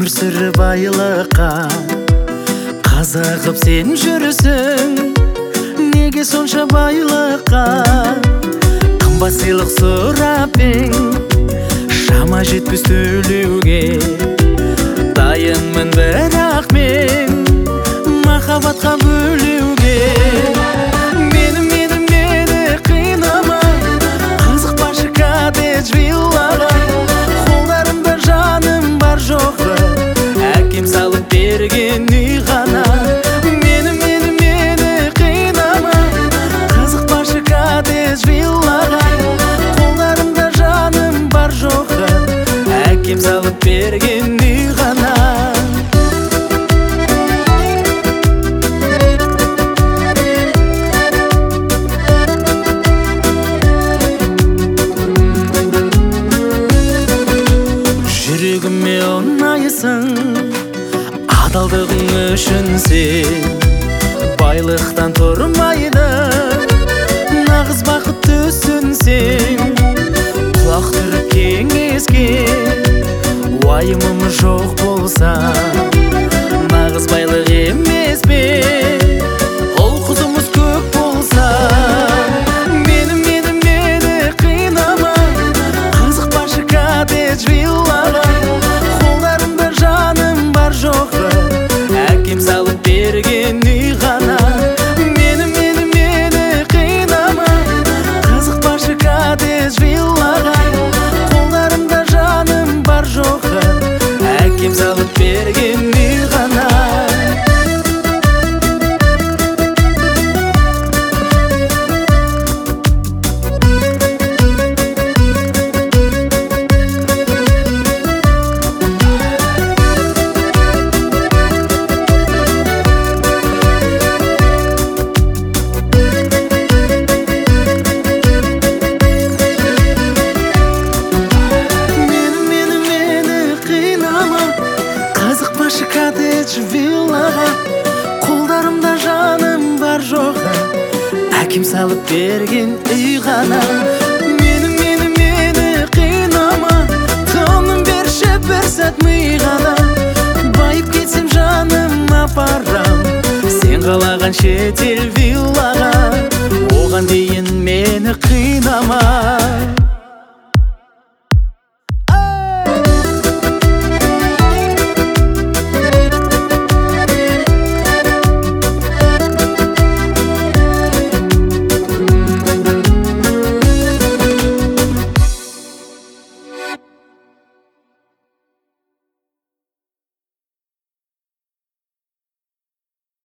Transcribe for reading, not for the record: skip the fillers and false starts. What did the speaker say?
сірі байлыққа қызығып сен жүрсің. Неге сонша байлыққа қымбат сыйлық сұрап ең, шама жетпес төлеуге дайынмын, бірақ мен махаббатқа бөлеуге. Мені қинама, қызықпашы коттедж виллаға. Қолдарымда жаным бар жоғы, әкем салып берген үй ғана. Мені қинама, қызықпашы коттедж виллаға. Қолдарымда жаным бар жоғы, әкем салып берген үй ғана. Жүрегіме ұнайсың, адалдығың үшін сен. Байлықтан тұрмайды нағыз бақыт түсінсең. Құлақ түріп кеңеске уайымым жоқ болса, нағыз байлық емес пе ол құзымыз көп болса. Мені қинама, қызықпашы коттедж виллаға. Қолдарымда жаным бар жоғы, әкем салып берген үй ғана. Мені қинама, қызықпашы коттедж виллаға. Қолдарымда жаным бар жоғы, әкем салып берген үй ғана. Қызықпашы коттедж виллаға. Қолдарымда жаным бар жоғы, әкем салып берген үй ғана. Мені қинама, тыным берші бір сәт миғана. Байып кетсем жаным апарам сен қалаған шетел виллаға. Оған дейін мені